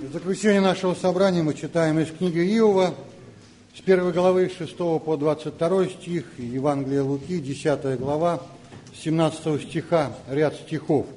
В заключение нашего собрания мы читаем из книги Иова, с 1 главы 6 по 22 стих, и Евангелие Луки, 10 глава, с 17 стиха, ряд стихов.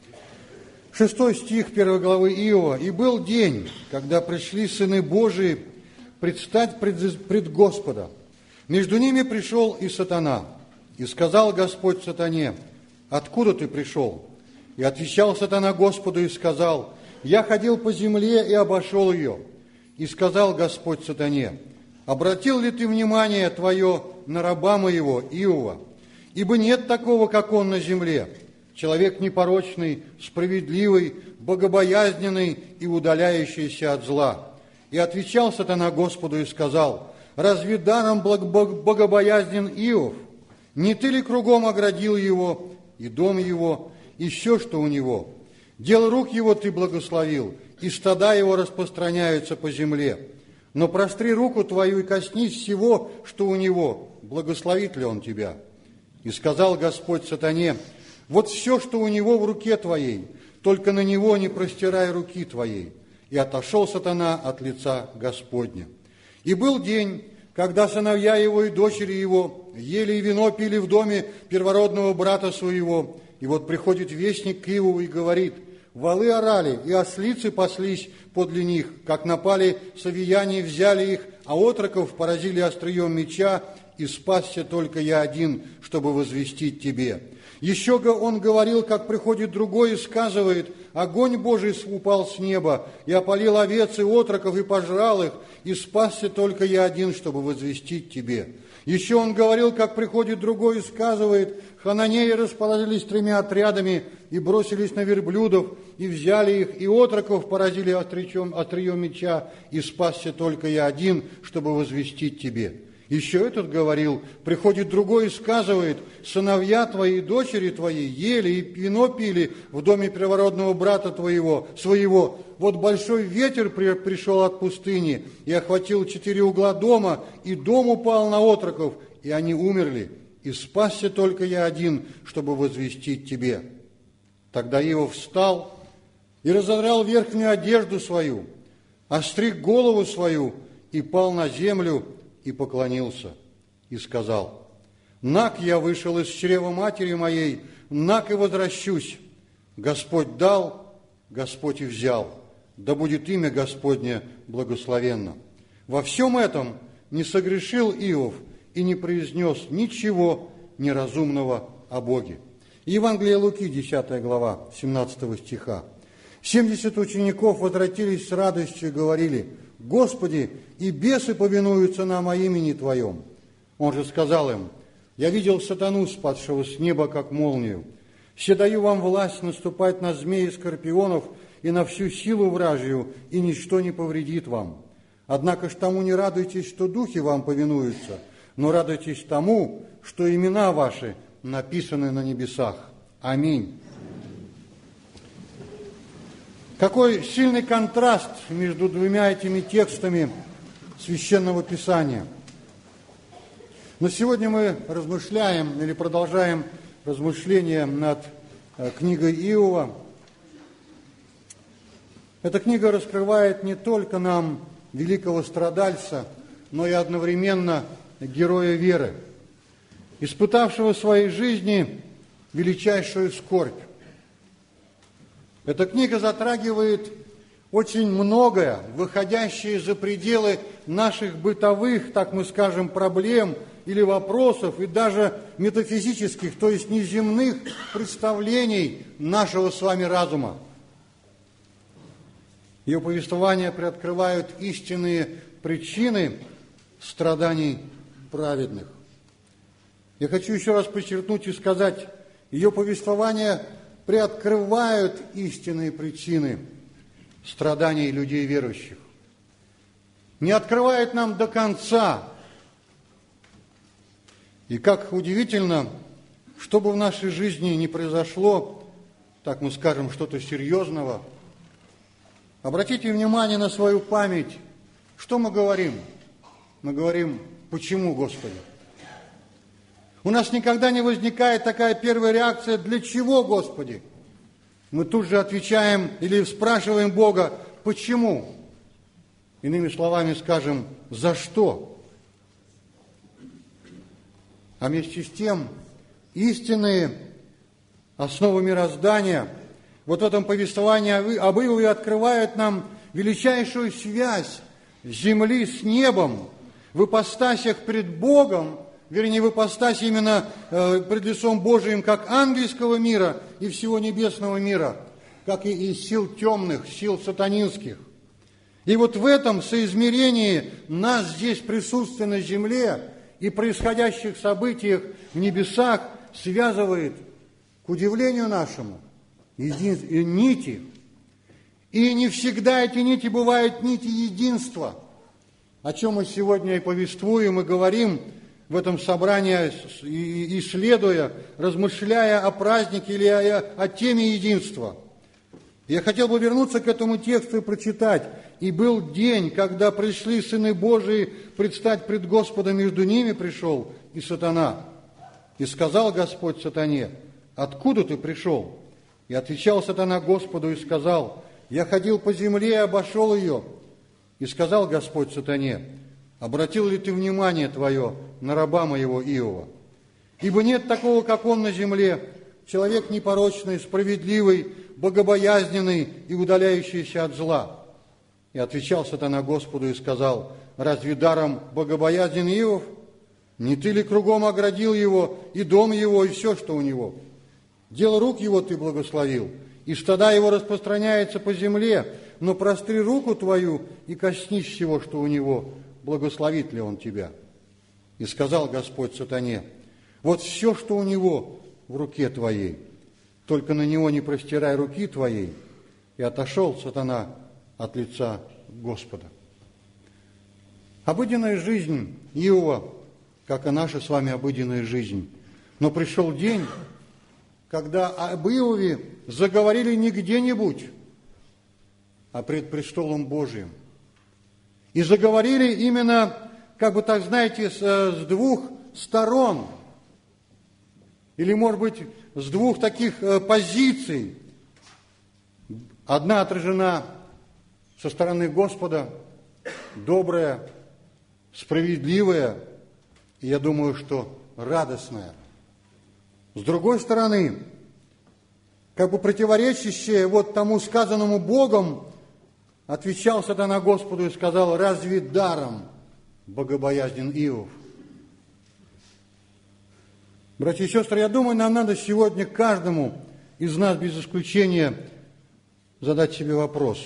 6 стих 1 главы Иова. «И был день, когда пришли сыны Божии предстать пред Господа. Между ними пришел и сатана. И сказал Господь сатане: откуда ты пришел? И отвечал сатана Господу и сказал: я ходил по земле и обошел ее. И сказал Господь сатане: обратил ли ты внимание твое на раба моего Иова? Ибо нет такого, как он на земле, человек непорочный, справедливый, богобоязненный и удаляющийся от зла. И отвечал сатана Господу и сказал: разве даром богобоязнен Иов? Не ты ли кругом оградил его, и дом его, и все, что у него? Дело рук его ты благословил, и стада его распространяются по земле. Но простри руку твою и коснись всего, что у него, благословит ли он тебя? И сказал Господь сатане: вот все, что у него в руке твоей, только на него не простирай руки твоей. И отошел сатана от лица Господня. И был день, когда сыновья его и дочери его ели и вино пили в доме первородного брата своего. И вот приходит вестник к Иову и говорит: валы орали, и ослицы паслись подле них, как напали савияне, взяли их, а отроков поразили острием меча, и спасся только я один, чтобы возвестить тебе. Еще он говорил, как приходит другой и сказывает: огонь Божий упал с неба, и опалил овец и отроков, и пожрал их, и спасся только я один, чтобы возвестить тебе. Еще он говорил, как приходит другой и сказывает: хананеи расположились 3 отрядами и бросились на верблюдов, и взяли их, и отроков поразили острием меча, и спасся только я один, чтобы возвестить тебе. Еще этот говорил, приходит другой и сказывает: сыновья твои и дочери твои ели и вино пили в доме первородного брата своего. Вот большой ветер пришел от пустыни и охватил 4 угла дома, и дом упал на отроков, и они умерли. И спасся только я один, чтобы возвестить тебе. Тогда Иов встал и разодрал верхнюю одежду свою, остриг голову свою и пал на землю, и поклонился, и сказал: нак я вышел из чрева матери моей, нак и возвращусь. Господь дал, Господь и взял, да будет имя Господне благословенно. Во всем этом не согрешил Иов и не произнес ничего неразумного о Боге. Евангелие Луки, 10 глава, 17 стиха. 70 учеников возвратились с радостью и говорили: Господи, и бесы повинуются нам о имени Твоем. Он же сказал им: я видел сатану, спадшего с неба, как молнию. Все даю вам власть наступать на змеи и скорпионов и на всю силу вражью, и ничто не повредит вам. Однако ж тому не радуйтесь, что духи вам повинуются, но радуйтесь тому, что имена ваши написаны на небесах. Аминь. Какой сильный контраст между двумя этими текстами Священного Писания. Но сегодня мы размышляем или продолжаем размышления над книгой Иова. Эта книга раскрывает не только нам великого страдальца, но и одновременно героя веры, испытавшего в своей жизни величайшую скорбь. Эта книга затрагивает очень многое, выходящее за пределы наших бытовых, так мы скажем, проблем или вопросов, и даже метафизических, то есть неземных представлений нашего с вами разума. Ее повествования приоткрывают истинные причины страданий праведных. Я хочу еще раз подчеркнуть и сказать, ее повествования приоткрывают истинные причины страданий людей верующих. Не открывает нам до конца. И как удивительно, что бы в нашей жизни не произошло, так мы скажем, что-то серьезного, обратите внимание на свою память. Что мы говорим? Мы говорим: почему, Господи? У нас никогда не возникает такая первая реакция: для чего, Господи? Мы тут же отвечаем или спрашиваем Бога: почему? Иными словами скажем, за что? А вместе с тем, истинные основы мироздания вот в этом повествовании об Иове открывают нам величайшую связь земли с небом в ипостасях пред Богом, вернее, в ипостаси именно пред лицом Божиим, как ангельского мира и всего небесного мира, как и сил темных, сил сатанинских. И вот в этом соизмерении нас здесь присутствие на земле и происходящих событиях в небесах связывает, к удивлению нашему, нити. И не всегда эти нити бывают нити единства, о чем мы сегодня и повествуем, и говорим в этом собрании, исследуя, размышляя о празднике или о теме единства. Я хотел бы вернуться к этому тексту и прочитать. «И был день, когда пришли сыны Божии предстать пред Господом, между ними пришел и сатана. И сказал Господь сатане: откуда ты пришел? И отвечал сатана Господу и сказал: я ходил по земле и обошел ее. И сказал Господь сатане: обратил ли ты внимание твое на раба моего Иова? Ибо нет такого, как он на земле, человек непорочный, справедливый, богобоязненный и удаляющийся от зла. И отвечал сатана Господу и сказал: разве даром богобоязнен Иов? Не ты ли кругом оградил его, и дом его, и все, что у него? Дело рук его ты благословил, и стада его распространяется по земле, но простри руку твою и коснись всего, что у него, благословит ли он тебя? И сказал Господь сатане: вот все, что у него, в руке твоей, только на него не простирай руки твоей. И отошел сатана от лица Господа». Обыденная жизнь Иова, как и наша с вами обыденная жизнь. Но пришел день, когда об Иове заговорили не где-нибудь, а пред престолом Божиим. И заговорили именно, как бы так, знаете, с двух сторон. Или, может быть, с двух таких позиций. Одна отражена со стороны Господа, добрая, справедливая, и я думаю, что радостная. С другой стороны, как бы противоречащее вот тому сказанному Богом, отвечал сатана Господу и сказал: разве даром богобоязнен Иов? Братья и сестры, я думаю, нам надо сегодня каждому из нас без исключения задать себе вопрос: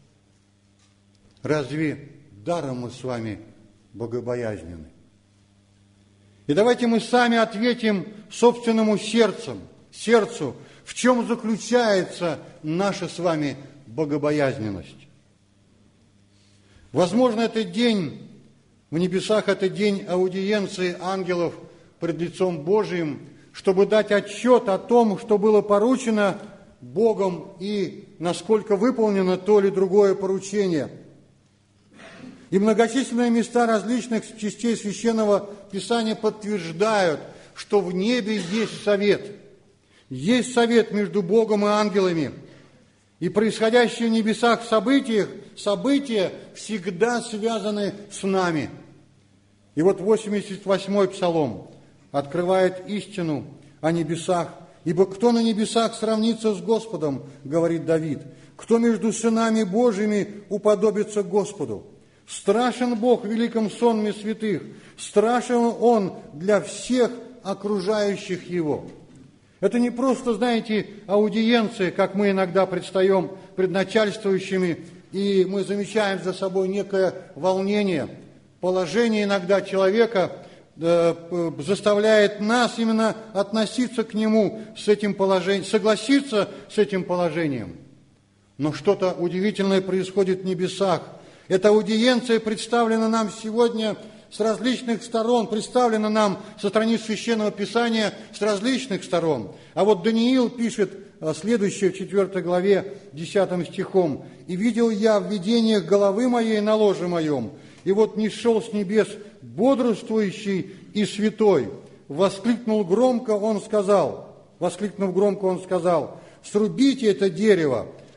разве даром мы с вами богобоязнены? И давайте мы сами ответим собственному сердцу, в чем заключается наша с вами богобоязненность. Возможно, этот день в небесах, это день аудиенции ангелов пред лицом Божиим, чтобы дать отчет о том, что было поручено Богом и насколько выполнено то или другое поручение. И многочисленные места различных частей Священного Писания подтверждают, что в небе есть совет. Есть совет между Богом и ангелами. И происходящие в небесах события всегда связаны с нами. И вот 88-й Псалом открывает истину о небесах. «Ибо кто на небесах сравнится с Господом, — говорит Давид, — кто между сынами Божьими уподобится Господу? Страшен Бог в великом сонме святых, страшен Он для всех окружающих Его». Это не просто, знаете, аудиенция, как мы иногда предстаем пред начальствующими, и мы замечаем за собой некое волнение. Положение иногда человека заставляет нас именно относиться к нему с этим положением, согласиться с этим положением. Но что-то удивительное происходит в небесах. Эта аудиенция представлена нам сегодня с различных сторон, представлена нам со страниц Священного Писания с различных сторон. А вот Даниил пишет следующее в 4 главе 10 стихом: «И видел я в видениях головы моей на ложе моем, и вот нисшел с небес бодрствующий и святой. Воскликнув громко, он сказал: срубите это дерево,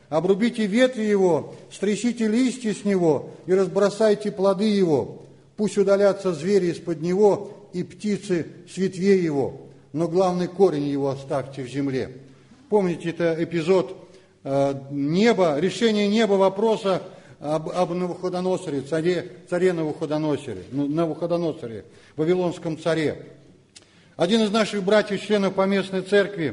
обрубите ветви его, стрясите листья с него и разбросайте плоды его. Пусть удалятся звери из-под него и птицы с ветвей его, но главный корень его оставьте в земле». Помните, это эпизод неба, решение неба вопроса об Навуходоносоре, царе Навуходоносоре, вавилонском царе. Один из наших братьев, членов поместной церкви,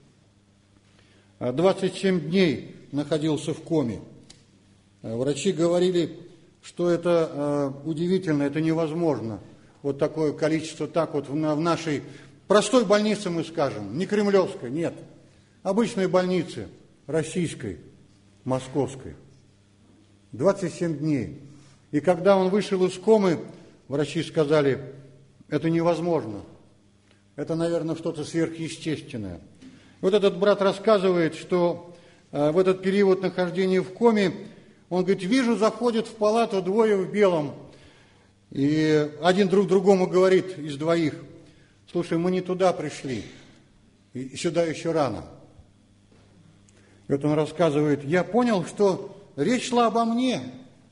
27 дней находился в коме. Врачи говорили, что это удивительно, это невозможно. Вот такое количество, так вот в нашей простой больнице, мы скажем, не кремлевской, нет, обычной больнице, российской, московской. 27 дней. И когда он вышел из комы, врачи сказали, это невозможно. Это, наверное, что-то сверхъестественное. Вот этот брат рассказывает, что в этот период нахождения в коме, он говорит, вижу, заходят в палату двое в белом, и один друг другому говорит из двоих, слушай, мы не туда пришли, и сюда еще рано. И вот он рассказывает, я понял, что речь шла обо мне.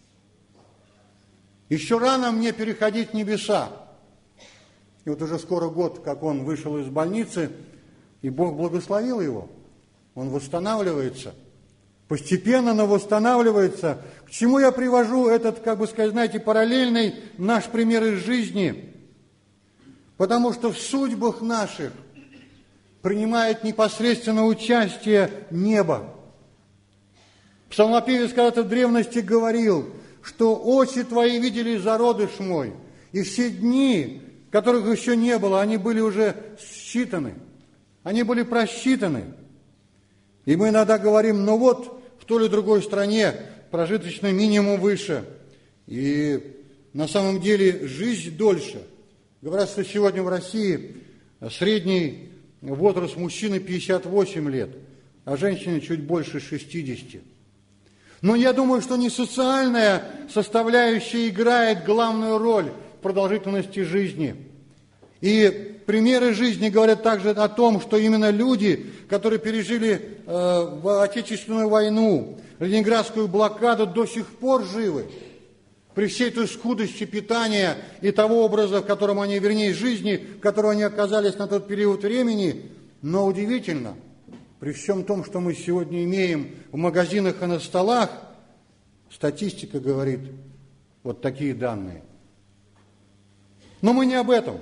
Еще рано мне переходить небеса. И вот уже скоро год, как он вышел из больницы, и Бог благословил его. Он восстанавливается. Постепенно, но восстанавливается. К чему я привожу этот, как бы сказать, знаете, параллельный наш пример из жизни? Потому что в судьбах наших принимает непосредственно участие небо. Псалмопевец когда-то в древности говорил, что очи твои видели зародыш мой, и все дни, которых еще не было, они были уже считаны, они были просчитаны. И мы иногда говорим, ну вот, в той или другой стране прожиточный минимум выше, и на самом деле жизнь дольше. Говорят, что сегодня в России средний возраст мужчины 58 лет, а женщины чуть больше 60. Но я думаю, что не социальная составляющая играет главную роль в продолжительности жизни. И примеры жизни говорят также о том, что именно люди, которые пережили Отечественную войну, Ленинградскую блокаду, до сих пор живы. При всей той скудости питания и того образа, в котором они, вернее, жизни, в котором они оказались на тот период времени, но удивительно, при всем том, что мы сегодня имеем в магазинах и на столах, статистика говорит вот такие данные. Но мы не об этом.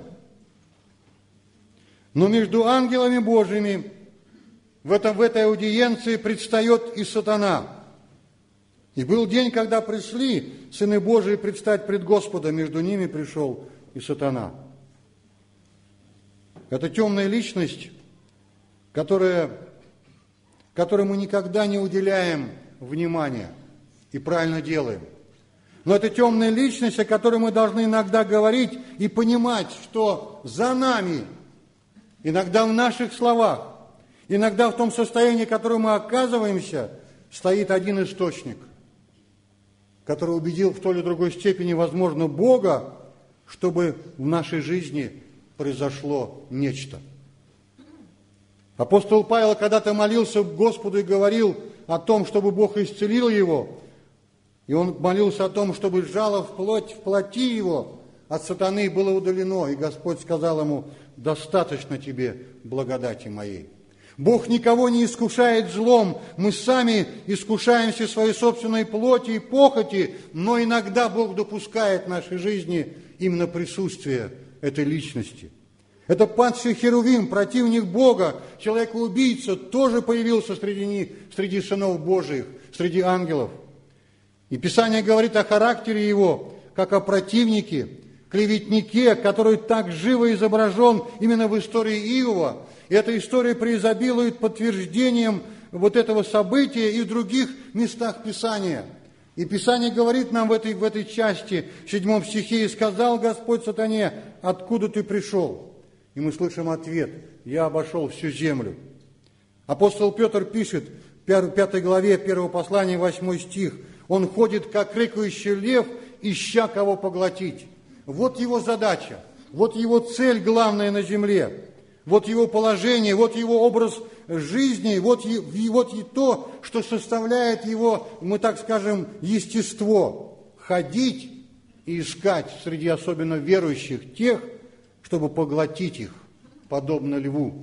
Но между ангелами Божьими в этой аудиенции предстает и сатана. И был день, когда пришли сыны Божии предстать пред Господом, между ними пришел и сатана. Это темная личность, которой мы никогда не уделяем внимания и правильно делаем. Но это темная личность, о которой мы должны иногда говорить и понимать, что за нами, иногда в наших словах, иногда в том состоянии, в котором мы оказываемся, стоит один источник, который убедил в той или другой степени, возможно, Бога, чтобы в нашей жизни произошло нечто. Апостол Павел когда-то молился Господу и говорил о том, чтобы Бог исцелил его, и он молился о том, чтобы жало в плоти его от сатаны было удалено, и Господь сказал ему, достаточно тебе благодати моей. Бог никого не искушает злом, мы сами искушаемся своей собственной плоти и похоти, но иногда Бог допускает в нашей жизни именно присутствие этой личности. Это падший Херувим, противник Бога, человека-убийца, тоже появился среди сынов Божиих, среди ангелов. И Писание говорит о характере его, как о противнике, клеветнике, который так живо изображен именно в истории Иова. И эта история преизобилует подтверждением вот этого события и в других местах Писания. И Писание говорит нам в этой части, в 7 стихе, «И сказал Господь сатане, откуда ты пришел?» И мы слышим ответ, «Я обошел всю землю». Апостол Петр пишет в 5 главе 1 послания, 8 стих, «Он ходит, как рыкающий лев, ища кого поглотить». Вот его задача, вот его цель главная на земле, вот его положение, вот его образ жизни, вот и то, что составляет его, мы так скажем, естество. Ходить и искать среди особенно верующих тех, чтобы поглотить их, подобно льву.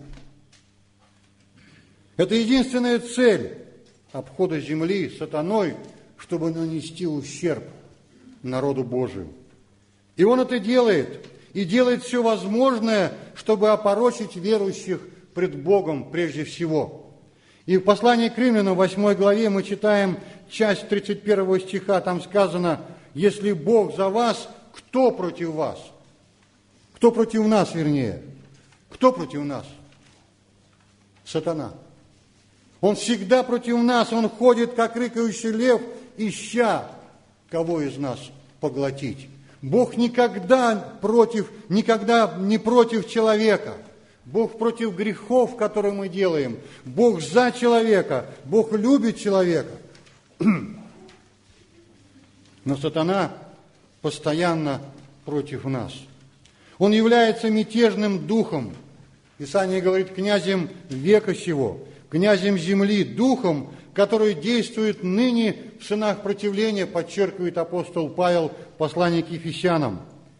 Это единственная цель обхода земли сатаной, чтобы нанести ущерб народу Божию. И он это делает, и делает все возможное, чтобы опорочить верующих пред Богом прежде всего. И в послании к Римлянам, 8 главе, мы читаем часть 31 стиха, там сказано: «Если Бог за вас, кто против вас?» Кто против нас, вернее? Кто против нас? Сатана. Он всегда против нас, он ходит, как рыкающий лев, ища кого из нас поглотить. Бог никогда не против человека. Бог против грехов, которые мы делаем. Бог за человека. Бог любит человека. Но сатана постоянно против нас. Он является мятежным духом. Писание говорит, князем века сего, князем земли, духом, который действует ныне в сынах противления, подчеркивает апостол Павел в послании к Ефесянам.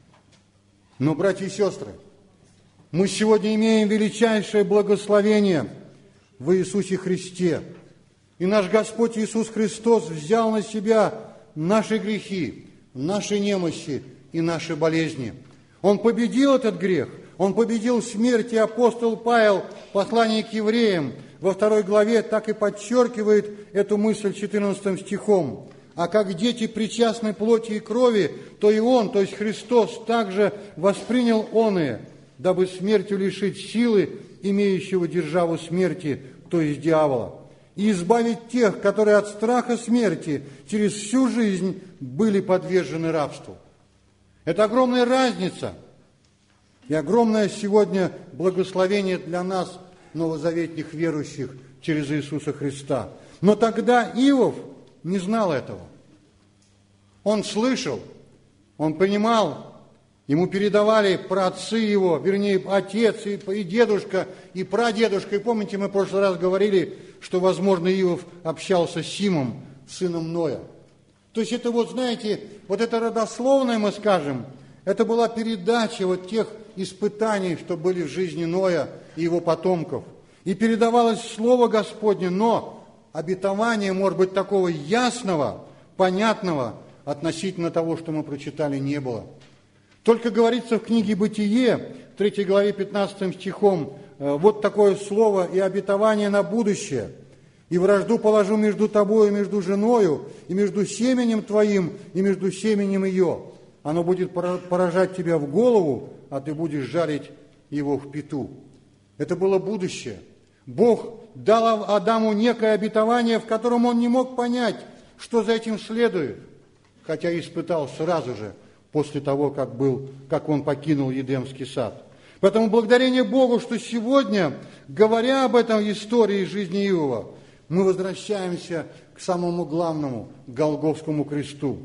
Но, братья и сестры, мы сегодня имеем величайшее благословение в Иисусе Христе. И наш Господь Иисус Христос взял на себя наши грехи, наши немощи и наши болезни. Он победил этот грех, Он победил смерть, и апостол Павел в послании к евреям во 2 главе так и подчеркивает эту мысль 14 стихом. «А как дети причастны плоти и крови, то и Он, то есть Христос, также воспринял оные, дабы смертью лишить силы, имеющего державу смерти, то есть дьявола, и избавить тех, которые от страха смерти через всю жизнь были подвержены рабству». Это огромная разница и огромное сегодня благословение для нас, новозаветных верующих, через Иисуса Христа. Но тогда Иов не знал этого. Он слышал, он понимал, ему передавали праотцы его, вернее, отец и дедушка, и прадедушка. И помните, мы в прошлый раз говорили, что, возможно, Иов общался с Симом, сыном Ноя. То есть это вот, знаете, вот это родословное, мы скажем, это была передача вот тех испытаний, что были в жизни Ноя и его потомков. И передавалось Слово Господне, но обетование, может быть, такого ясного, понятного относительно того, что мы прочитали, не было. Только говорится в книге «Бытие», 3 главе 15 стихом, вот такое слово и обетование на будущее. «И вражду положу между тобою и между женою, и между семенем твоим, и между семенем ее. Оно будет поражать тебя в голову, а ты будешь жарить его в пяту». Это было будущее. Бог дал Адаму некое обетование, в котором он не мог понять, что за этим следует, хотя испытал сразу же, после того, как он покинул Едемский сад. Поэтому благодарение Богу, что сегодня, говоря об этом истории жизни Иова, мы возвращаемся к самому главному, к Голгофскому кресту.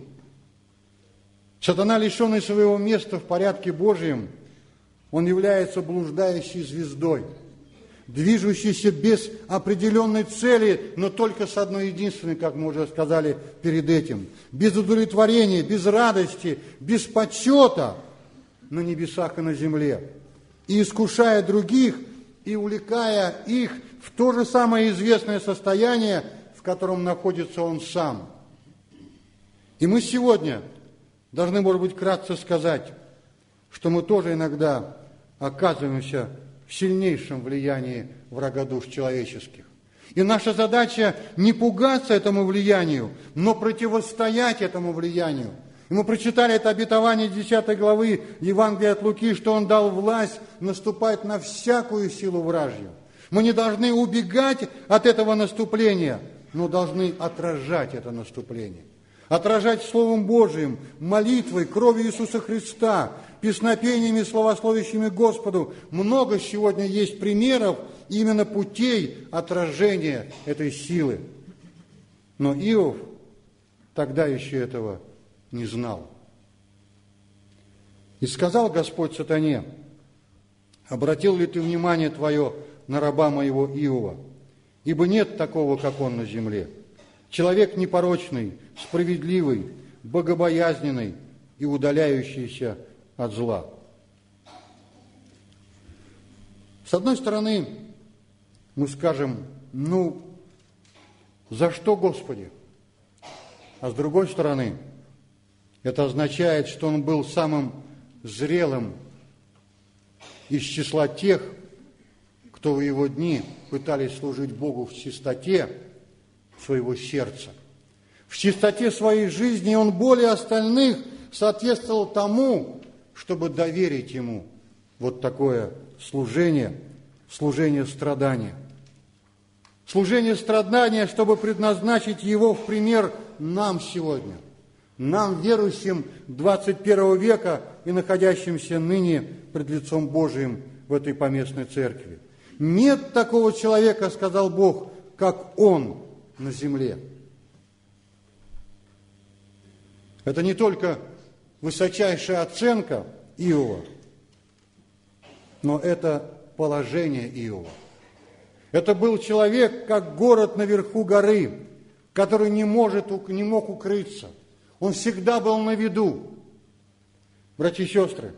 Сатана, лишенный своего места в порядке Божьем, он является блуждающей звездой, движущейся без определенной цели, но только с одной единственной, как мы уже сказали перед этим, без удовлетворения, без радости, без почета на небесах и на земле, и искушая других, и увлекая их в то же самое известное состояние, в котором находится он сам. И мы сегодня должны, может быть, кратко сказать, что мы тоже иногда оказываемся в сильнейшем влиянии врага душ человеческих. И наша задача не пугаться этому влиянию, но противостоять этому влиянию. И мы прочитали это обетование 10 главы Евангелия от Луки, что Он дал власть наступать на всякую силу вражью. Мы не должны убегать от этого наступления, но должны отражать это наступление. Отражать Словом Божиим, молитвой, кровью Иисуса Христа, песнопениями, славословящими Господу. Много сегодня есть примеров именно путей отражения этой силы. Но Иов тогда еще этого не знал. И сказал Господь сатане: обратил ли ты внимание твое на раба моего Иова, ибо нет такого, как Он на земле. Человек непорочный, справедливый, богобоязненный и удаляющийся от зла. С одной стороны, мы скажем, за что, Господи? А с другой стороны, это означает, что он был самым зрелым из числа тех, кто в его дни пытались служить Богу в чистоте своего сердца. В чистоте своей жизни он более остальных соответствовал тому, чтобы доверить ему вот такое служение страдания. Служение страдания, чтобы предназначить его в пример нам сегодня, нам, верующим 21 века и находящимся ныне пред лицом Божиим в этой поместной церкви. Нет такого человека, сказал Бог, как он на земле. Это не только высочайшая оценка Иова, но это положение Иова. Это был человек, как город наверху горы, который не мог укрыться. Он всегда был на виду. Братья и сестры,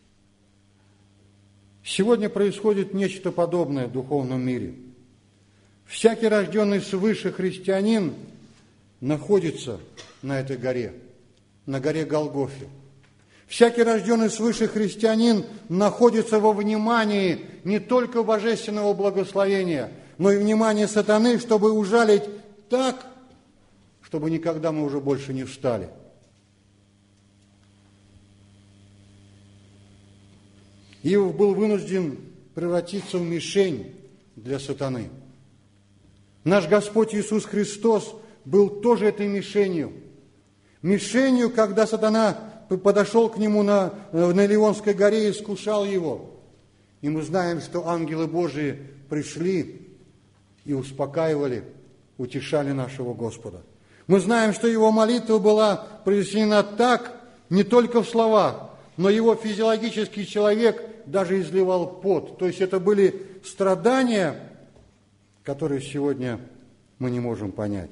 сегодня происходит нечто подобное в духовном мире. Всякий рожденный свыше христианин находится на этой горе, на горе Голгофе. Всякий рожденный свыше христианин находится во внимании не только божественного благословения, но и внимания сатаны, чтобы ужалить так, чтобы никогда мы уже больше не встали. Иов был вынужден превратиться в мишень для сатаны. Наш Господь Иисус Христос был тоже этой мишенью. Мишенью, когда сатана подошел к нему на Илионской горе и искушал его. И мы знаем, что ангелы Божии пришли и успокаивали, утешали нашего Господа. Мы знаем, что его молитва была произнесена так, не только в словах, но его физиологический человек даже изливал пот. То есть это были страдания, которые сегодня мы не можем понять.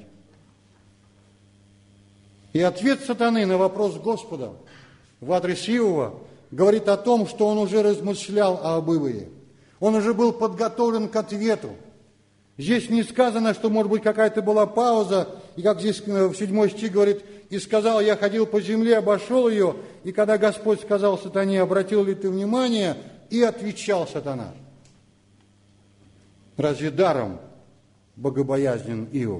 И ответ сатаны на вопрос Господа в адрес Иова говорит о том, что он уже размышлял об Иове. Он уже был подготовлен к ответу. Здесь не сказано, что, может быть, какая-то была пауза, и как здесь в 7 стих говорит, «И сказал, я ходил по земле, обошел ее, и когда Господь сказал сатане, обратил ли ты внимание?» И отвечал сатана. Разве даром богобоязнен Иов?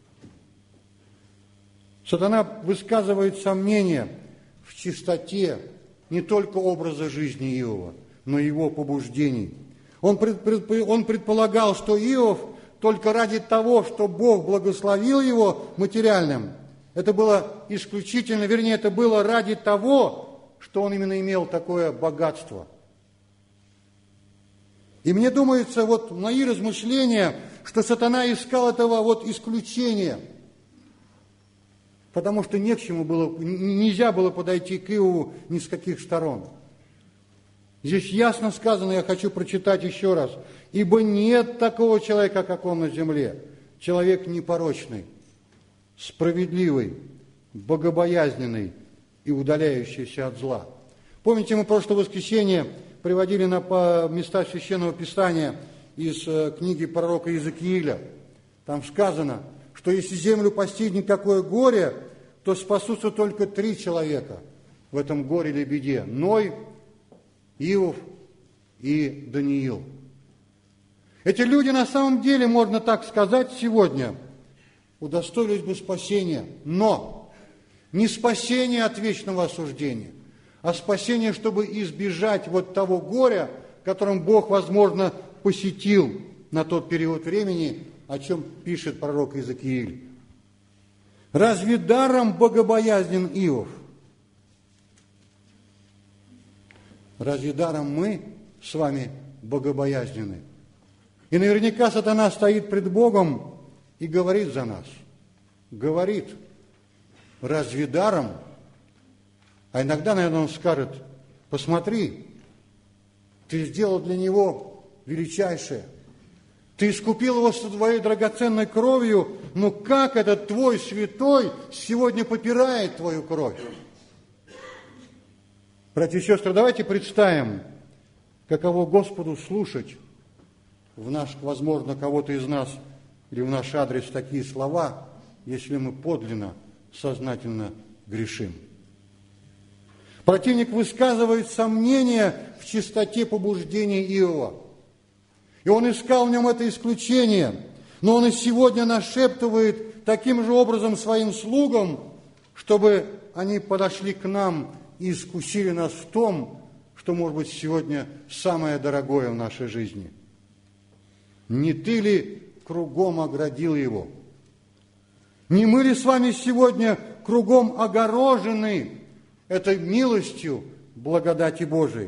Сатана высказывает сомнения в чистоте не только образа жизни Иова, но и его побуждений. Он предполагал, что Иов только ради того, что Бог благословил его материальным, это было исключительно, вернее, это было ради того, что он именно имел такое богатство. И мне думается, вот мои размышления, что сатана искал этого вот исключения, потому что не к чему было, нельзя было подойти к Иову ни с каких сторон. Здесь ясно сказано, я хочу прочитать еще раз. «Ибо нет такого человека, как он на земле, человек непорочный, справедливый, богобоязненный и удаляющийся от зла». Помните, мы в прошлое воскресенье приводили на места Священного Писания из книги пророка Иезекииля. Там сказано, что если землю постигнет какое горе, то спасутся только 3 человека в этом горе или беде: Ной, Иов и Даниил. Эти люди на самом деле, можно так сказать сегодня, удостоились бы спасения, но не спасение от вечного осуждения, а спасение, чтобы избежать вот того горя, которым Бог, возможно, посетил на тот период времени, о чем пишет пророк Иезекииль. Разве даром богобоязнен Иов? Разве даром мы с вами богобоязнены? И наверняка сатана стоит пред Богом и говорит за нас. Говорит, разве даром? А иногда, наверное, он скажет, посмотри, ты сделал для него величайшее. Ты искупил его своей драгоценной кровью, но как этот твой святой сегодня попирает твою кровь? Братья и сестры, давайте представим, каково Господу слушать возможно, кого-то из нас или в наш адрес такие слова, если мы подлинно, сознательно грешим. Противник высказывает сомнения в чистоте побуждений Иова. И он искал в нем это исключение, но он и сегодня нашептывает таким же образом своим слугам, чтобы они подошли к нам и искусили нас в том, что, может быть, сегодня самое дорогое в нашей жизни. Не ты ли кругом оградил его? Не мы ли с вами сегодня кругом огорожены этой милостью благодати Божией?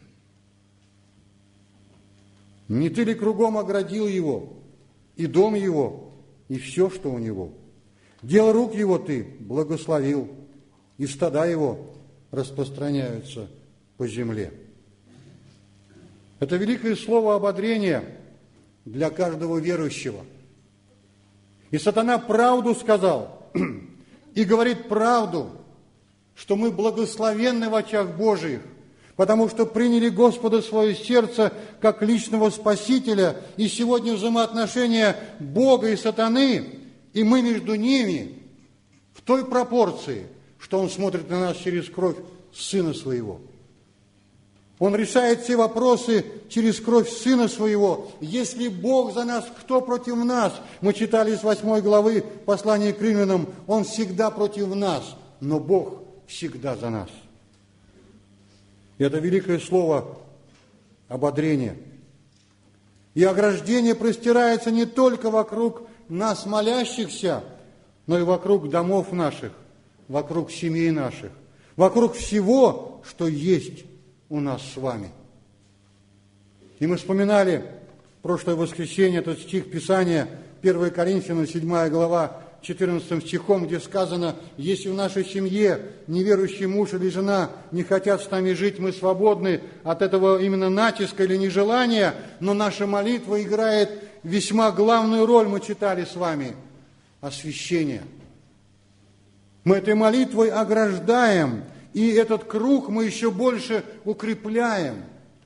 Не ты ли кругом оградил его, и дом его, и все, что у него? Дело рук его ты благословил, и стада его распространяются по земле. Это великое слово ободрения для каждого верующего. И сатана правду сказал, и говорит правду, что мы благословенны в очах Божиих, потому что приняли Господа в свое сердце как личного Спасителя, и сегодня взаимоотношения Бога и сатаны, и мы между ними в той пропорции, что Он смотрит на нас через кровь Сына Своего. Он решает все вопросы через кровь Сына Своего. Если Бог за нас, кто против нас? Мы читали из 8 главы послания к Римлянам. Он всегда против нас, но Бог всегда за нас. И это великое слово ободрение. И ограждение простирается не только вокруг нас, молящихся, но и вокруг домов наших, вокруг семей наших, вокруг всего, что есть у нас с вами. И мы вспоминали в прошлое воскресенье этот стих Писания, 1 Коринфянам, 7 глава, 14 стихом, где сказано: «Если в нашей семье неверующий муж или жена не хотят с нами жить, мы свободны от этого именно натиска или нежелания, но наша молитва играет весьма главную роль», мы читали с вами, освящение. Мы этой молитвой ограждаем, и этот круг мы еще больше укрепляем.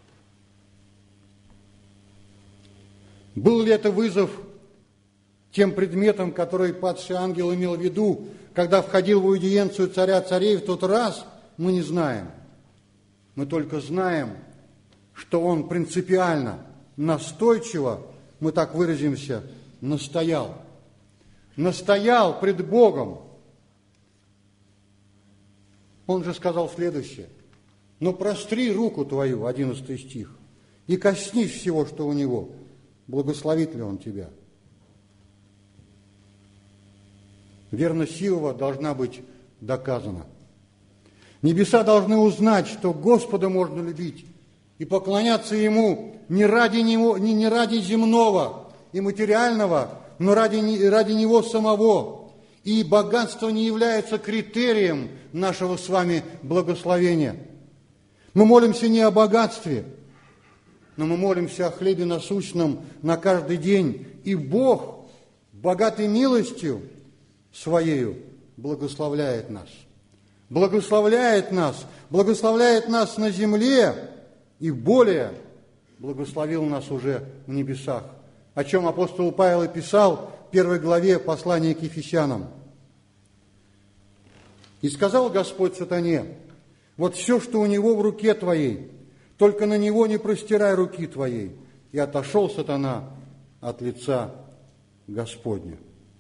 Был ли это вызов тем предметом, который падший ангел имел в виду, когда входил в аудиенцию царя царей в тот раз, мы не знаем. Мы только знаем, что он принципиально, настойчиво, мы так выразимся, настоял. Настоял пред Богом. Он же сказал следующее: «Но простри руку твою», 11 стих, «и коснись всего, что у него, благословит ли он тебя». Верность Иова должна быть доказана. Небеса должны узнать, что Господа можно любить и поклоняться Ему не ради земного и материального, но ради Него самого. И богатство не является критерием нашего с вами благословения. Мы молимся не о богатстве, но мы молимся о хлебе насущном на каждый день. И Бог, богатой милостью Своею, благословляет нас. Благословляет нас на земле и более благословил нас уже в небесах. О чем апостол Павел и писал в 1 главе послания к Ефесянам. «И сказал Господь сатане: вот все, что у него в руке твоей, только на него не простирай руки твоей. И отошел сатана от лица Господня».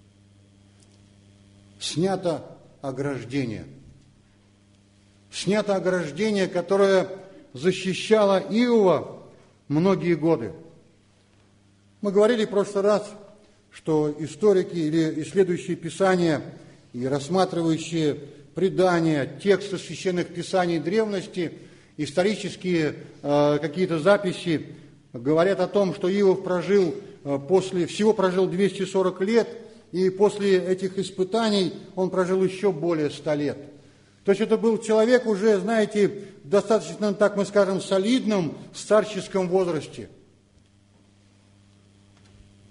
Снято ограждение. Снято ограждение, которое защищало Иова многие годы. Мы говорили в прошлый раз, что историки или исследующие Писания и рассматривающие предания, тексты священных писаний древности, исторические какие-то записи говорят о том, что Иов всего прожил 240 лет, и после этих испытаний он прожил еще более 100 лет. То есть это был человек уже, знаете, достаточно, так мы скажем, солидном старческом возрасте.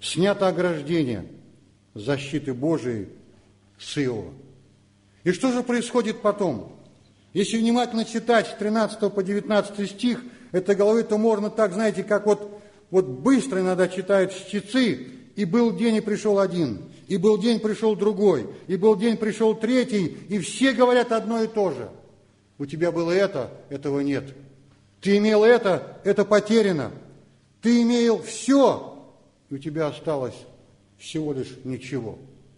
снято ограждение защиты Божией с Иова. И что же происходит потом? Если внимательно читать с 13 по 19 стих этой главы, то можно так, знаете, как вот быстро иногда читают чтецы, и был день, и пришел один, и был день, пришел другой, и был день, пришел третий, и все говорят одно и то же. У тебя было это, этого нет. Ты имел это потеряно. Ты имел все, и у тебя осталось всего лишь ничего.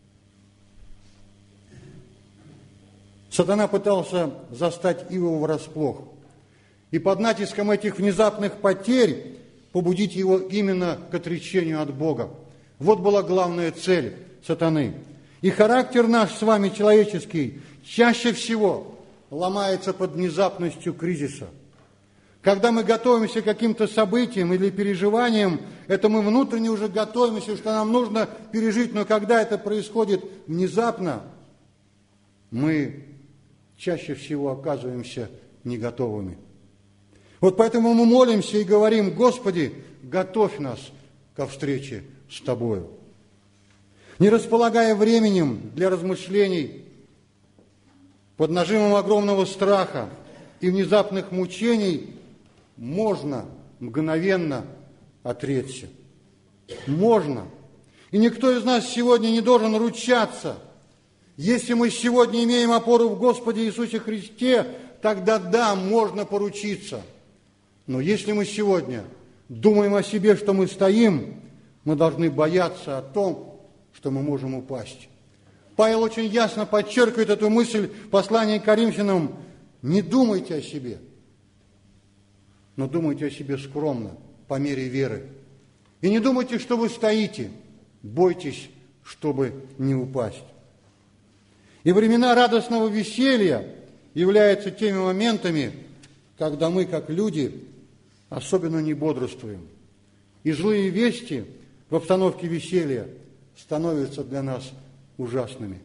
Сатана пытался застать Иова врасплох. И под натиском этих внезапных потерь побудить его именно к отречению от Бога. Вот была главная цель сатаны. И характер наш с вами человеческий чаще всего ломается под внезапностью кризиса. Когда мы готовимся к каким-то событиям или переживаниям, это мы внутренне уже готовимся, что нам нужно пережить. Но когда это происходит внезапно, мы чаще всего оказываемся не готовыми. Вот поэтому мы молимся и говорим: Господи, готовь нас ко встрече с Тобою. Не располагая временем для размышлений, под нажимом огромного страха и внезапных мучений можно мгновенно отречься. Можно. И никто из нас сегодня не должен ручаться. Если мы сегодня имеем опору в Господе Иисусе Христе, тогда да, можно поручиться. Но если мы сегодня думаем о себе, что мы стоим, мы должны бояться о том, что мы можем упасть. Павел очень ясно подчеркивает эту мысль в послании к Коринфянам: не думайте о себе, но думайте о себе скромно, по мере веры. И не думайте, что вы стоите, бойтесь, чтобы не упасть. И времена радостного веселья являются теми моментами, когда мы, как люди, особенно не бодрствуем. И злые вести в обстановке веселья становятся для нас ужасными.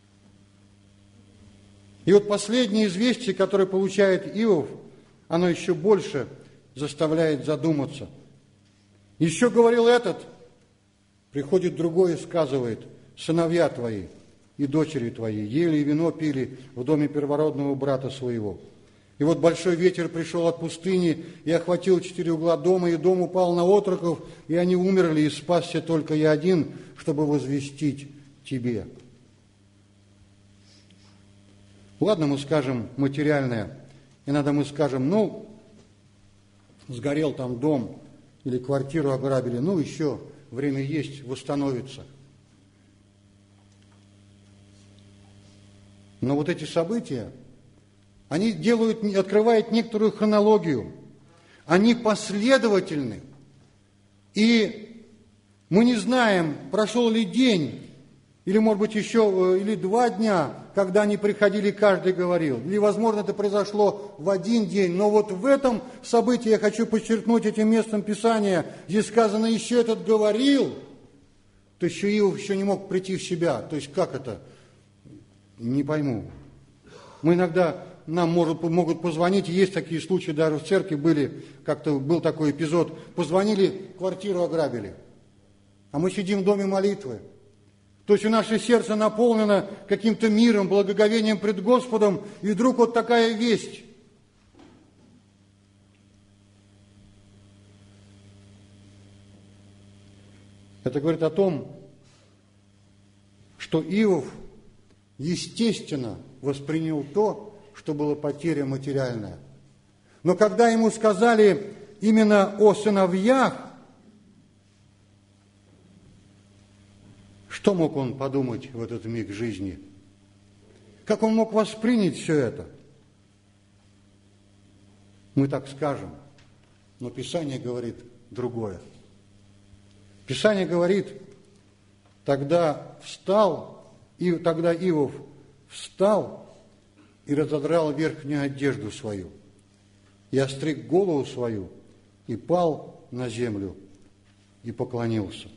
И вот последнее известие, которое получает Иов, оно еще больше заставляет задуматься. Еще говорил этот, приходит другой и сказывает: сыновья твои и дочери твои ели и вино пили в доме первородного брата своего. И вот большой ветер пришел от пустыни и охватил 4 угла дома, и дом упал на отроков, и они умерли, и спасся только я один, чтобы возвестить тебе. Ладно, мы скажем материальное, иногда мы скажем: сгорел там дом или квартиру ограбили, еще время есть, восстановится. Но вот эти события, они открывают некоторую хронологию. Они последовательны. И мы не знаем, прошел ли день, или, может быть, еще или 2 дня, когда они приходили, каждый говорил. Или, возможно, это произошло в один день. Но вот в этом событии я хочу подчеркнуть этим местом Писания, где сказано: еще этот говорил, то еще Иов еще не мог прийти в себя. То есть, как это? Не пойму. Мы иногда, нам могут позвонить, и есть такие случаи, даже в церкви был такой эпизод, позвонили, квартиру ограбили, а мы сидим в доме молитвы. То есть наше сердце наполнено каким-то миром, благоговением пред Господом, и вдруг вот такая весть. Это говорит о том, что Иов естественно воспринял то, что было потеря материальная. Но когда ему сказали именно о сыновьях, что мог он подумать в этот миг жизни? Как он мог воспринять все это? Мы так скажем, но Писание говорит другое. Писание говорит: тогда Иов встал и разодрал верхнюю одежду свою, и остриг голову свою, и пал на землю, и поклонился.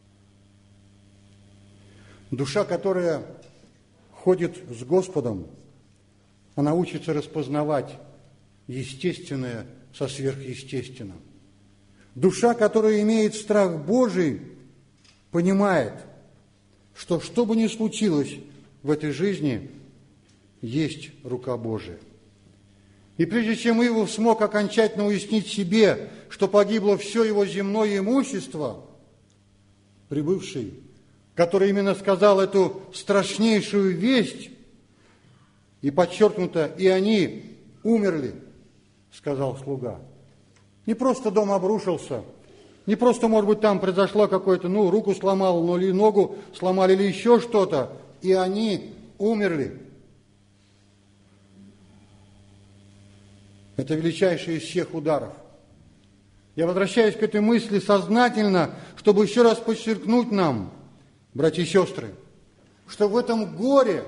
Душа, которая ходит с Господом, она учится распознавать естественное со сверхъестественным. Душа, которая имеет страх Божий, понимает, что бы ни случилось в этой жизни, есть рука Божия. И прежде чем Иов смог окончательно уяснить себе, что погибло все его земное имущество, прибывший, который именно сказал эту страшнейшую весть, и подчеркнуто, и они умерли, сказал слуга. Не просто дом обрушился, не просто, может быть, там произошло какое-то, руку сломал, или ногу сломали, или еще что-то, и они умерли. Это величайший из всех ударов. Я возвращаюсь к этой мысли сознательно, чтобы еще раз подчеркнуть нам, братья и сестры, что в этом горе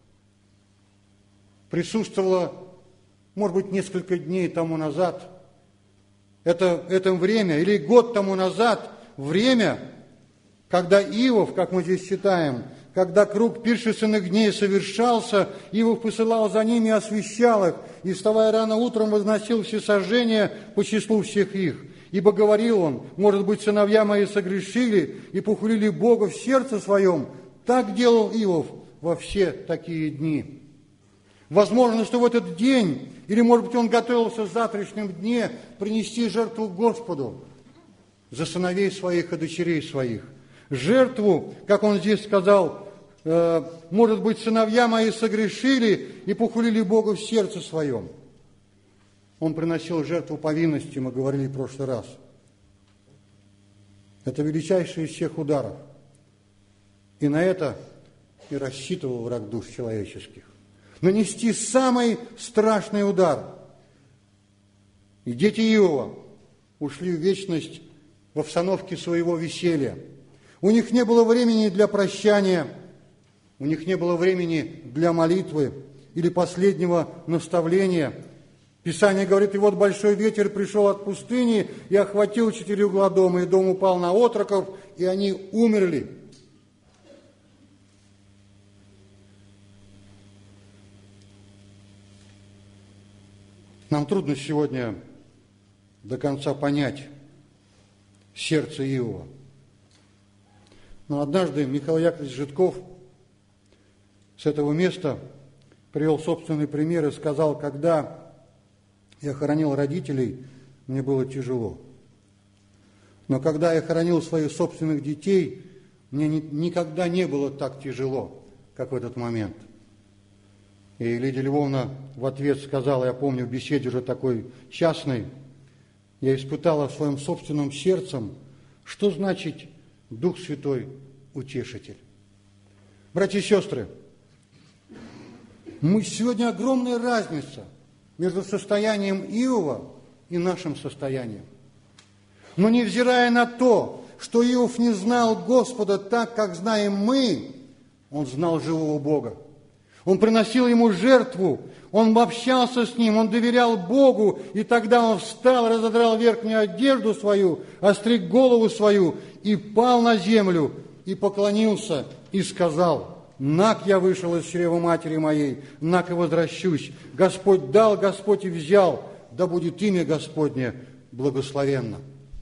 присутствовало, может быть, несколько дней тому назад, это время, или год тому назад, время, когда Иов, как мы здесь читаем, когда круг пиршественных дней совершался, Иов посылал за ними и освящал их, и, вставая рано утром, возносил всесожжения по числу всех их. Ибо говорил он, может быть, сыновья мои согрешили и похулили Бога в сердце своем. Так делал Иов во все такие дни. Возможно, что в этот день, или, может быть, он готовился в завтрашнем дне принести жертву Господу за сыновей своих и дочерей своих. Жертву, как он здесь сказал, может быть, сыновья мои согрешили и похулили Бога в сердце своем. Он приносил жертву повинности, мы говорили в прошлый раз. Это величайший из всех ударов. И на это и рассчитывал враг душ человеческих. Нанести самый страшный удар. И дети Иова ушли в вечность в обстановке своего веселья. У них не было времени для прощания, у них не было времени для молитвы или последнего наставления. Писание говорит, и вот большой ветер пришел от пустыни и охватил 4 угла дома, и дом упал на отроков, и они умерли. Нам трудно сегодня до конца понять сердце Иова. Но однажды Михаил Яковлевич Житков с этого места привел собственный пример и сказал, когда я хоронил родителей, мне было тяжело. Но когда я хоронил своих собственных детей, мне никогда не было так тяжело, как в этот момент. И Лидия Львовна в ответ сказала, я помню, в беседе уже такой частной, я испытала в своем собственном сердцем, что значит Дух Святой Утешитель. Братья и сестры, сегодня огромная разница между состоянием Иова и нашим состоянием. Но невзирая на то, что Иов не знал Господа так, как знаем мы, он знал живого Бога. Он приносил ему жертву, он общался с ним, он доверял Богу, и тогда он встал, разодрал верхнюю одежду свою, остриг голову свою, и пал на землю, и поклонился, и сказал, «Нак я вышел из чрева матери моей, нак и возвращусь. Господь дал, Господь и взял, да будет имя Господне благословенно».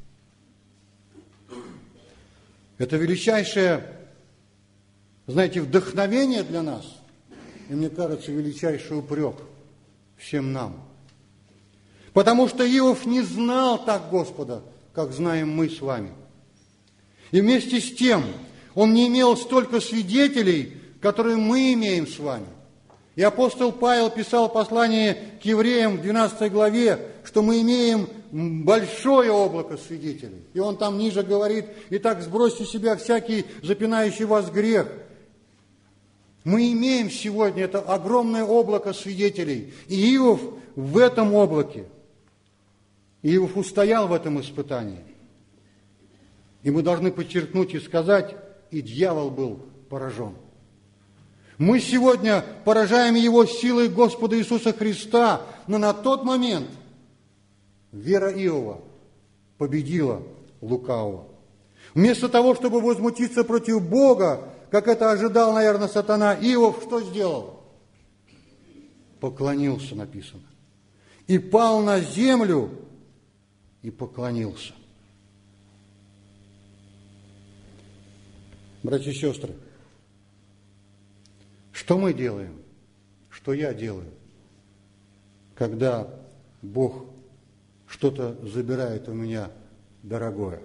Это величайшее, знаете, вдохновение для нас, и, мне кажется, величайший упрек всем нам. Потому что Иов не знал так Господа, как знаем мы с вами. И вместе с тем он не имел столько свидетелей, которые мы имеем с вами. И апостол Павел писал послание к евреям в 12 главе, что мы имеем большое облако свидетелей. И он там ниже говорит, «Итак, сбросьте с себя всякий запинающий вас грех». Мы имеем сегодня это огромное облако свидетелей. И Иов в этом облаке. Иов устоял в этом испытании. И мы должны подчеркнуть и сказать, и дьявол был поражен. Мы сегодня поражаем его силой Господа Иисуса Христа, но на тот момент вера Иова победила лукавого. Вместо того, чтобы возмутиться против Бога, как это ожидал, наверное, сатана, Иов что сделал? Поклонился, написано. И пал на землю и поклонился. Братья и сестры, что мы делаем, что я делаю, когда Бог что-то забирает у меня дорогое?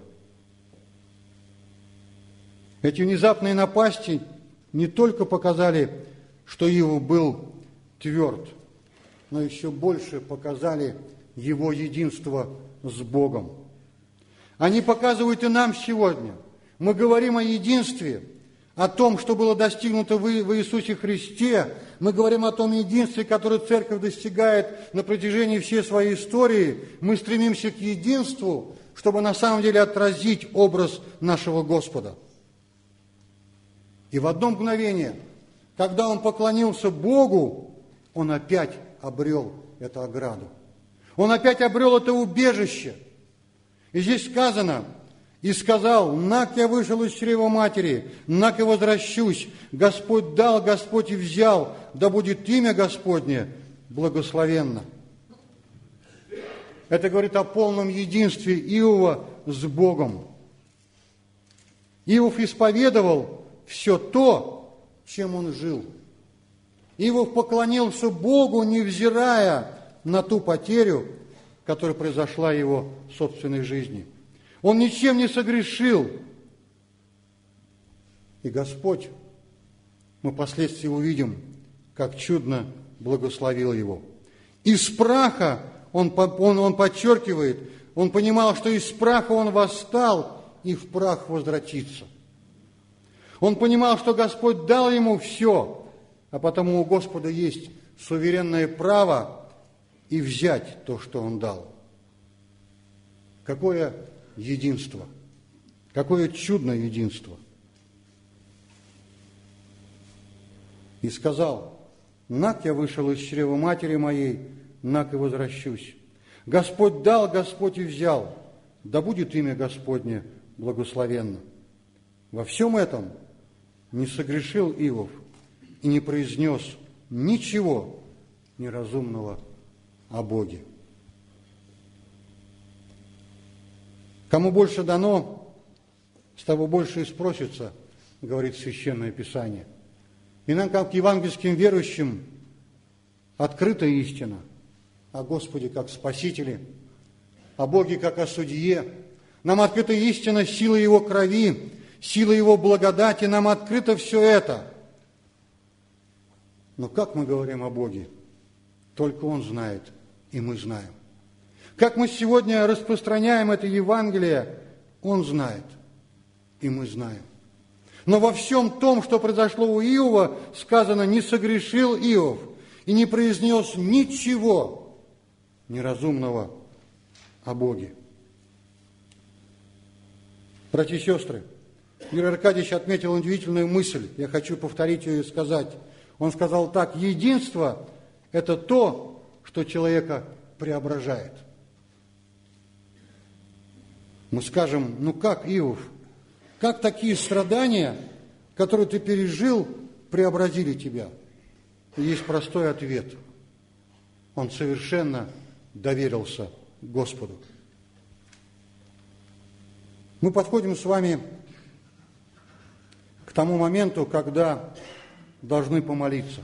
Эти внезапные напасти не только показали, что Иов был тверд, но еще больше показали его единство с Богом. Они показывают и нам сегодня. Мы говорим о единстве, о том, что было достигнуто в Иисусе Христе. Мы говорим о том единстве, которое Церковь достигает на протяжении всей своей истории. Мы стремимся к единству, чтобы на самом деле отразить образ нашего Господа. И в одно мгновение, когда он поклонился Богу, он опять обрел эту ограду. Он опять обрел это убежище. И здесь сказано: «И сказал: нак я вышел из чрева матери, нак и возвращусь. Господь дал, Господь и взял, да будет имя Господне благословенно». Это говорит о полном единстве Иова с Богом. Иов исповедовал все то, чем он жил. Иов поклонился Богу, невзирая на ту потерю, которая произошла в его собственной жизни. Он ничем не согрешил. И Господь, мы впоследствии увидим, как чудно благословил его. Из праха, он подчеркивает, он понимал, что из праха он восстал и в прах возвратится. Он понимал, что Господь дал ему все, а потому у Господа есть суверенное право и взять то, что он дал. Какое единство! Какое чудное единство! И сказал: нак я вышел из чрева матери моей, нак и возвращусь. Господь дал, Господь и взял, да будет имя Господне благословенно. Во всем этом не согрешил Иов и не произнес ничего неразумного о Боге. Кому больше дано, с того больше и спросится, говорит Священное Писание. И нам, как евангельским верующим, открыта истина о Господе как Спасителе, о Боге как о Судье. Нам открыта истина силы Его крови, силы Его благодати, нам открыто все это. Но как мы говорим о Боге? Только Он знает, и мы знаем. Как мы сегодня распространяем это Евангелие, Он знает, и мы знаем. Но во всем том, что произошло у Иова, сказано: не согрешил Иов и не произнес ничего неразумного о Боге. Братья и сестры, Юрий Аркадьевич отметил удивительную мысль. Я хочу повторить ее и сказать. Он сказал так: единство – это то, что человека преображает. Мы скажем: ну как, Иов, как такие страдания, которые ты пережил, преобразили тебя? И есть простой ответ. Он совершенно доверился Господу. Мы подходим с вами к тому моменту, когда должны помолиться.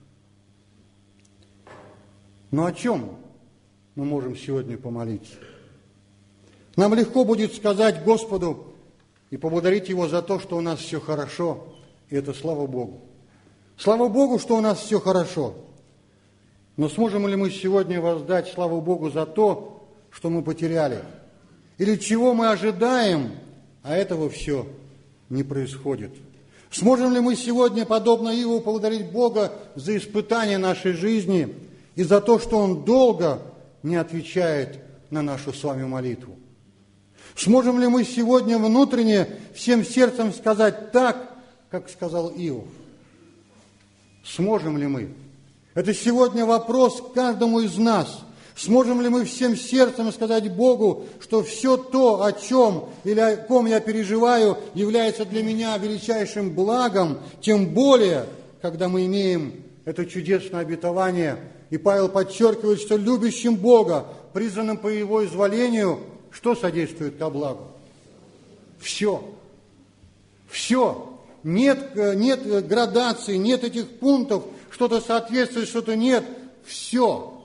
Но о чем мы можем сегодня помолиться? Нам легко будет сказать Господу и поблагодарить Его за то, что у нас все хорошо, и это слава Богу. Слава Богу, что у нас все хорошо. Но сможем ли мы сегодня воздать славу Богу за то, что мы потеряли? Или чего мы ожидаем, а этого все не происходит? Сможем ли мы сегодня, подобно Иову, поблагодарить Бога за испытание нашей жизни и за то, что Он долго не отвечает на нашу с вами молитву? Сможем ли мы сегодня внутренне всем сердцем сказать так, как сказал Иов? Сможем ли мы? Это сегодня вопрос к каждому из нас. Сможем ли мы всем сердцем сказать Богу, что все то, о чем или о ком я переживаю, является для меня величайшим благом, тем более, когда мы имеем это чудесное обетование. И Павел подчеркивает, что любящим Бога, призванным по Его изволению, что содействует ко благу? Все. Все. нет градации, нет этих пунктов, что-то соответствует, что-то нет. Все.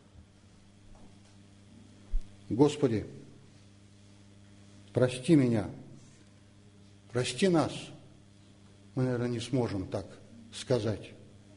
Господи, прости меня, прости нас. Мы, наверное, не сможем так сказать.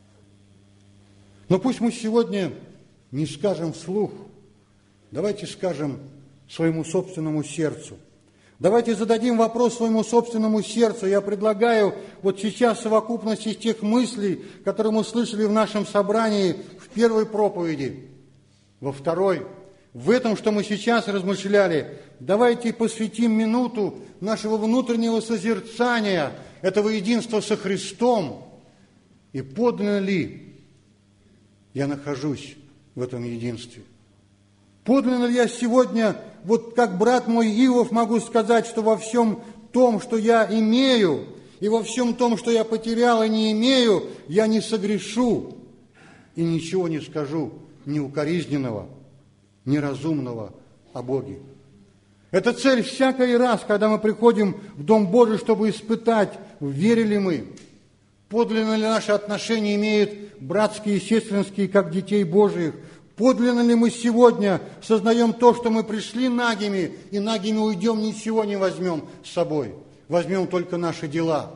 Но пусть мы сегодня не скажем вслух, давайте скажем своему собственному сердцу. Давайте зададим вопрос своему собственному сердцу. Я предлагаю вот сейчас совокупность из тех мыслей, которые мы слышали в нашем собрании в первой проповеди, во второй, в этом, что мы сейчас размышляли, давайте посвятим минуту нашего внутреннего созерцания, этого единства со Христом. И подлинно ли я нахожусь в этом единстве? Подлинно ли я сегодня, вот как брат мой Иов, могу сказать, что во всем том, что я имею, и во всем том, что я потерял и не имею, я не согрешу и ничего не скажу неукоризненного, неразумного о Боге. Это цель всякий раз, когда мы приходим в Дом Божий, чтобы испытать, верили мы, подлинно ли наши отношения имеют братские и сестринские, как детей Божиих, подлинно ли мы сегодня сознаем то, что мы пришли нагими, и нагими уйдем, ничего не возьмем с собой, возьмем только наши дела.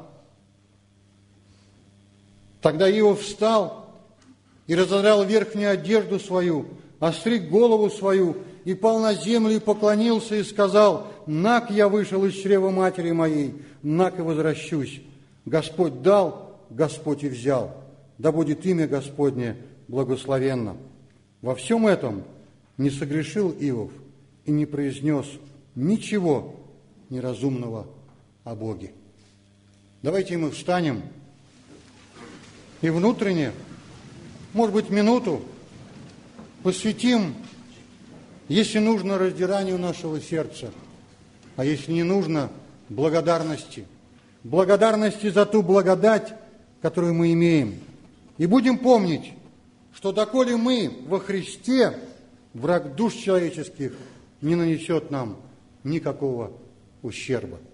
Тогда Иов встал и разодрал верхнюю одежду свою, остриг голову свою, и пал на землю, и поклонился, и сказал: «Наг я вышел из чрева матери моей, наг и возвращусь. Господь дал, Господь и взял. Да будет имя Господне благословенно». Во всем этом не согрешил Иов и не произнес ничего неразумного о Боге. Давайте мы встанем и внутренне, может быть, минуту посвятим, если нужно, раздиранию нашего сердца, а если не нужно, благодарности. Благодарности за ту благодать, которую мы имеем. И будем помнить, что доколе мы во Христе, враг душ человеческих не нанесет нам никакого ущерба.